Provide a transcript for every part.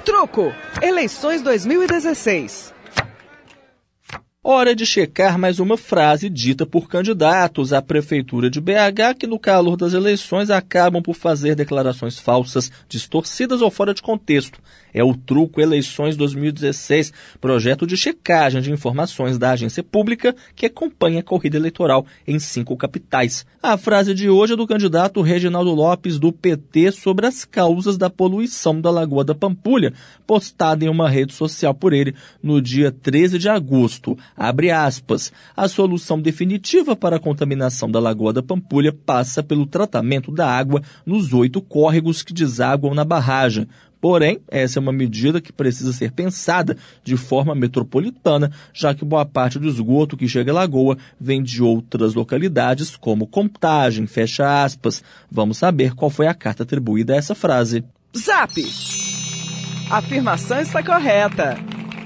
Truco! Eleições 2016. Hora de checar mais uma frase dita por candidatos à Prefeitura de BH que, no calor das eleições, acabam por fazer declarações falsas, distorcidas ou fora de contexto. É o Truco Eleições 2016, projeto de checagem de informações da agência pública que acompanha a corrida eleitoral em 5 capitais. A frase de hoje é do candidato Reginaldo Lopes, do PT, sobre as causas da poluição da Lagoa da Pampulha, postada em uma rede social por ele no dia 13 de agosto. Abre aspas, a solução definitiva para a contaminação da Lagoa da Pampulha passa pelo tratamento da água nos 8 córregos que desaguam na barragem. Porém, essa é uma medida que precisa ser pensada de forma metropolitana, já que boa parte do esgoto que chega à lagoa vem de outras localidades, como Contagem, fecha aspas. Vamos saber qual foi a carta atribuída a essa frase. Zap! A afirmação está correta.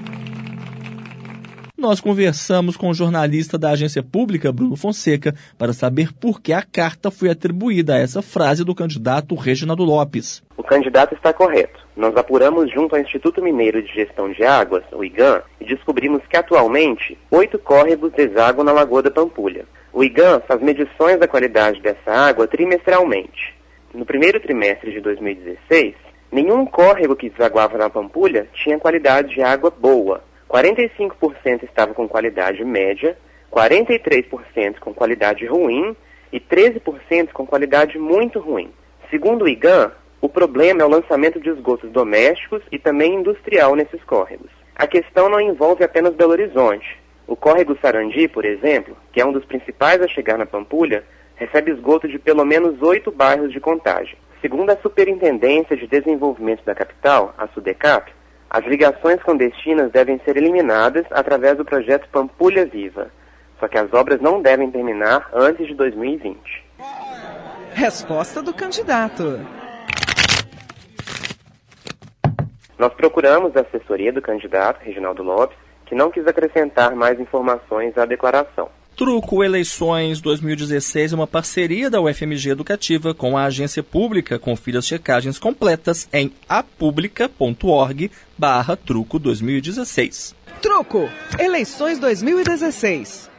Nós conversamos com o jornalista da agência pública, Bruno Fonseca, para saber por que a carta foi atribuída a essa frase do candidato Reginaldo Lopes. O candidato está correto. Nós apuramos junto ao Instituto Mineiro de Gestão de Águas, o IGAM, e descobrimos que atualmente 8 córregos desaguam na Lagoa da Pampulha. O IGAM faz medições da qualidade dessa água trimestralmente. No primeiro trimestre de 2016, nenhum córrego que desaguava na Pampulha tinha qualidade de água boa. 45% estava com qualidade média, 43% com qualidade ruim e 13% com qualidade muito ruim. Segundo o IGAM, o problema é o lançamento de esgotos domésticos e também industrial nesses córregos. A questão não envolve apenas Belo Horizonte. O córrego Sarandi, por exemplo, que é um dos principais a chegar na Pampulha, recebe esgoto de pelo menos 8 bairros de Contagem. Segundo a Superintendência de Desenvolvimento da Capital, a SUDECAP, as ligações clandestinas devem ser eliminadas através do projeto Pampulha Viva. Só que as obras não devem terminar antes de 2020. Resposta do candidato. Nós procuramos a assessoria do candidato, Reginaldo Lopes, que não quis acrescentar mais informações à declaração. Truco Eleições 2016 é uma parceria da UFMG Educativa com a agência pública. Confira as checagens completas em apublica.org/truco 2016. Truco Eleições 2016.